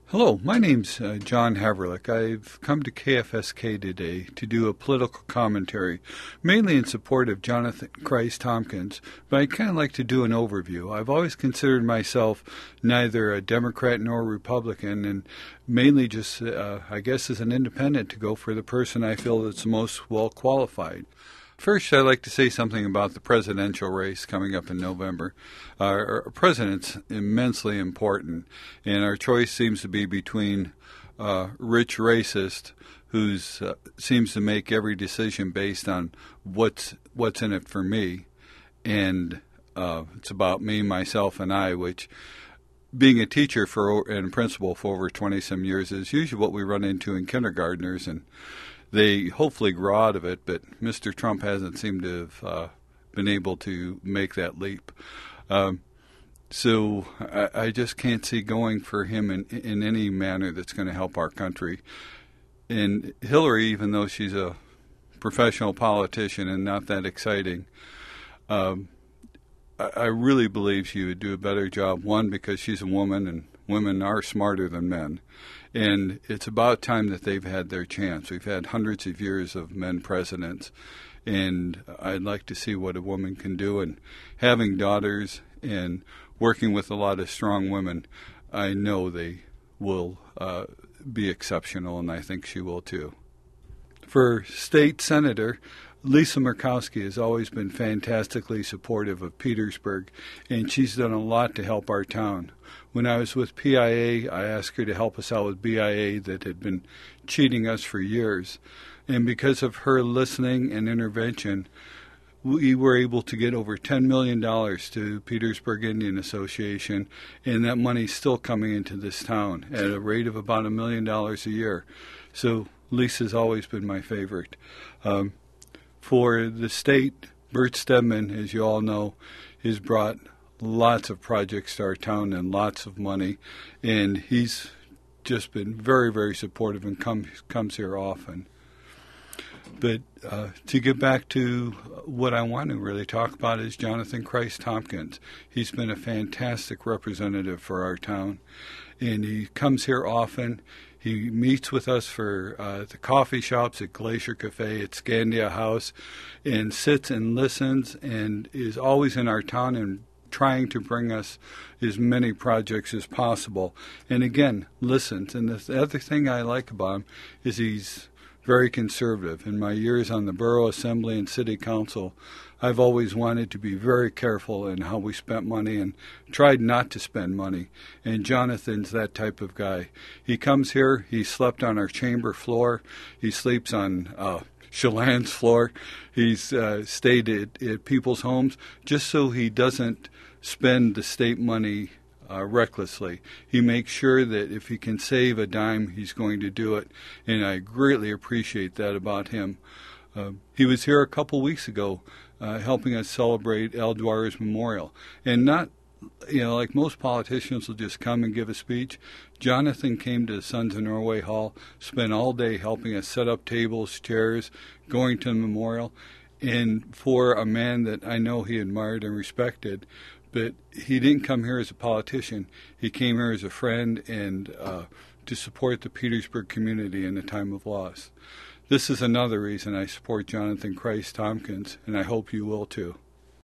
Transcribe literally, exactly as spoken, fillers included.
Hello, my name's uh, John Haverlick. I've come to K F S K today to do a political commentary, mainly in support of Jonathan Christ Tompkins, but I kind of like to do an overview. I've always considered myself neither a Democrat nor a Republican, and mainly just, uh, I guess, as an independent to go for the person I feel that's most well qualified. First, I'd like to say something about the presidential race coming up in November. Uh, our president's immensely important, and our choice seems to be between a rich racist who uh, seems to make every decision based on what's what's in it for me, and uh, it's about me, myself, and I, which, being a teacher for and principal for over twenty-some years, is usually what we run into in kindergartners, and they hopefully grow out of it, but Mister Trump hasn't seemed to have uh, been able to make that leap. Um, so I, I just can't see going for him in, in any manner that's going to help our country. And Hillary, even though she's a professional politician and not that exciting, um, I, I really believe she would do a better job, one, because she's a woman and women are smarter than men. And it's about time that they've had their chance. We've had hundreds of years of men presidents, and I'd like to see what a woman can do. And having daughters and working with a lot of strong women, I know they will uh, be exceptional, and I think she will too. For state senator, Lisa Murkowski has always been fantastically supportive of Petersburg, and she's done a lot to help our town. When I was with P I A, I asked her to help us out with B I A that had been cheating us for years. And because of her listening and intervention, we were able to get over ten million dollars to Petersburg Indian Association, and that money's still coming into this town at a rate of about a million dollars a year. So Lisa's always been my favorite. Um, for the state, Bert Stedman, as you all know, has brought lots of projects to our town and lots of money, and he's just been very, very supportive and comes comes here often. But uh, to get back to what I want to really talk about is Jonathan Christ Tompkins. He's been a fantastic representative for our town, and he comes here often. He meets with us for uh, the coffee shops at Glacier Cafe, at Scandia House, and sits and listens and is always in our town and trying to bring us as many projects as possible. And again, listens. And the other thing I like about him is he's very conservative. In my years on the Borough Assembly and City Council, I've always wanted to be very careful in how we spent money and tried not to spend money. And Jonathan's that type of guy. He comes here, he slept on our chamber floor, he sleeps on uh, Chelan's floor, he's uh, stayed at, at people's homes just so he doesn't spend the state money Uh, recklessly. He makes sure that if he can save a dime, he's going to do it, and I greatly appreciate that about him. Uh, he was here a couple weeks ago uh, helping us celebrate Al Dwyer's memorial, and not, you know, like most politicians will just come and give a speech. Jonathan came to Sons of Norway Hall, spent all day helping us set up tables, chairs, going to the memorial, and for a man that I know he admired and respected, but he didn't come here as a politician. He came here as a friend and uh, to support the Petersburg community in a time of loss. This is another reason I support Jonathan Christ Tompkins, and I hope you will too.